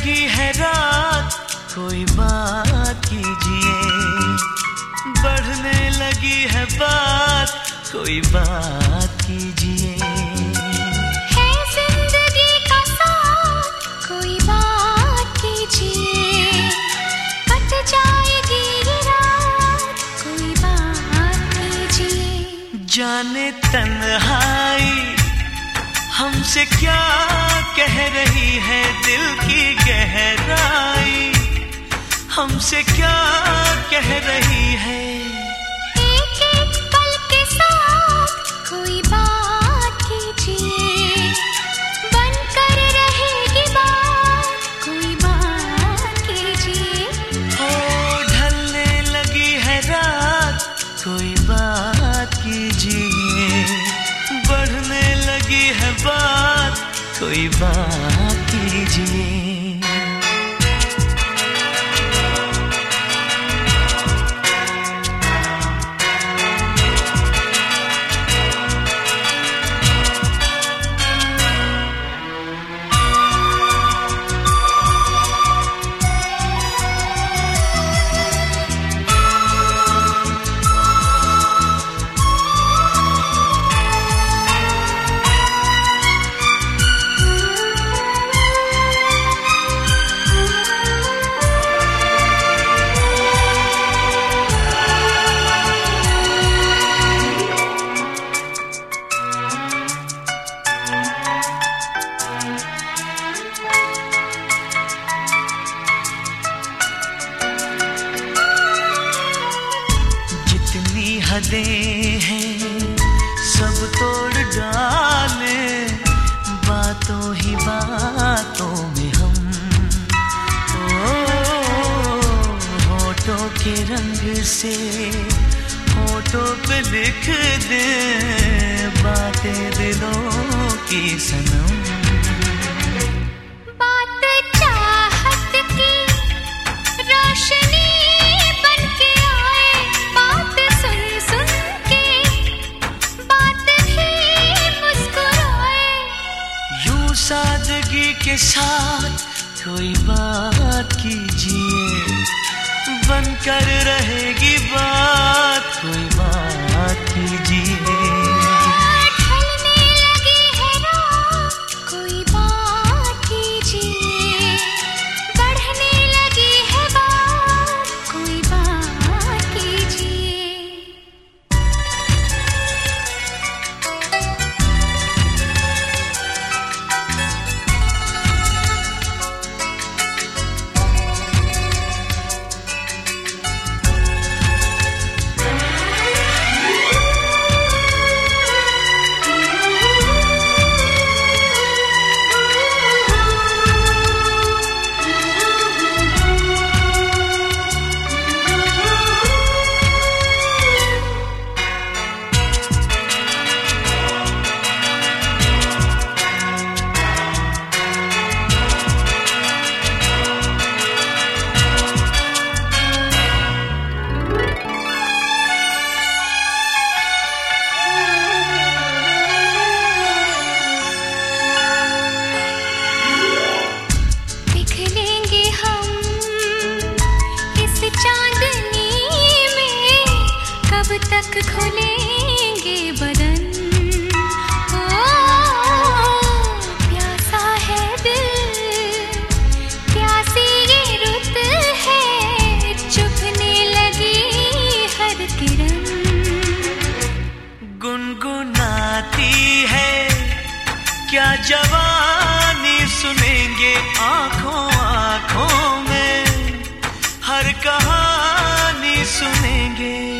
लगी है रात, कोई बात कीजिए। बढ़ने लगी है बात, कोई बात कीजिए। है जिंदगी का साथ, कोई बात कीजिए। कट जाएगी ये रात, कोई बात कीजिए। जाने तन्हाई हमसे क्या कह रही है, दिल की गहराई हमसे क्या कह रही है। एक एक पल के साथ कोई बात कीजिए। बनकर रहेगी बात, कोई बात कीजिए। ओ ढलने लगी है रात, कोई बात कीजिए। बढ़ने लगी है बात, कोई बात कीजिए। हदें हैं सब तोड़ डाले, बातों ही बातों में हम होठों के रंग से होठों पे लिख दे बातें दिलों की सनम। बात चाहत की रोशनी सादगी के साथ कोई बात कीजिए। बनकर रहेगी बात, कोई बात कीजिए। ढलने लगी है रात, कोई बात कीजिए। बढ़ने लगी है बात, कोई बात कीजिए। कब तक खुलेंगे बदन, ओ प्यासा है दिल, प्यासी ये रुत है, चुभने लगी हर किरण। गुनगुनाती है क्या जवानी, सुनेंगे आंखों आंखों में हर कहानी सुनेंगे।